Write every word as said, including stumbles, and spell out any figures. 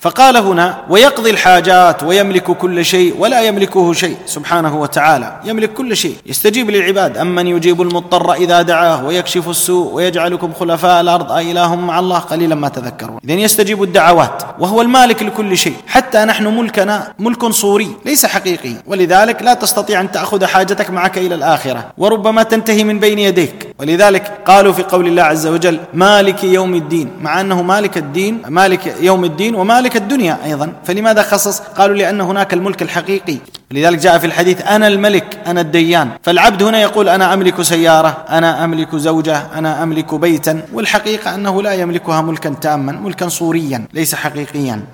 فقال هنا ويقضي الحاجات ويملك كل شيء ولا يملكه شيء سبحانه وتعالى، يملك كل شيء، يستجيب للعباد. أمن يجيب المضطر إذا دعاه ويكشف السوء ويجعلكم خلفاء الأرض أإله مع الله قليلا ما تذكرون. إذن يستجيب الدعوات وهو المالك لكل شيء. حتى نحن ملكنا ملك صوري ليس حقيقي، ولذلك لا تستطيع أن تأخذ حاجتك معك إلى الآخرة، وربما تنتهي من بين يديك. ولذلك قالوا في قول الله عز وجل مالك يوم الدين، مع أنه مالك الدين مالك يوم الدين ومالك الدنيا أيضا، فلماذا خصص؟ قالوا لأن هناك الملك الحقيقي. لذلك جاء في الحديث أنا الملك أنا الديان. فالعبد هنا يقول أنا أملك سيارة، أنا أملك زوجة، أنا أملك بيتا، والحقيقة أنه لا يملكها ملكا تاما، ملكا صوريا ليس حقيقيا.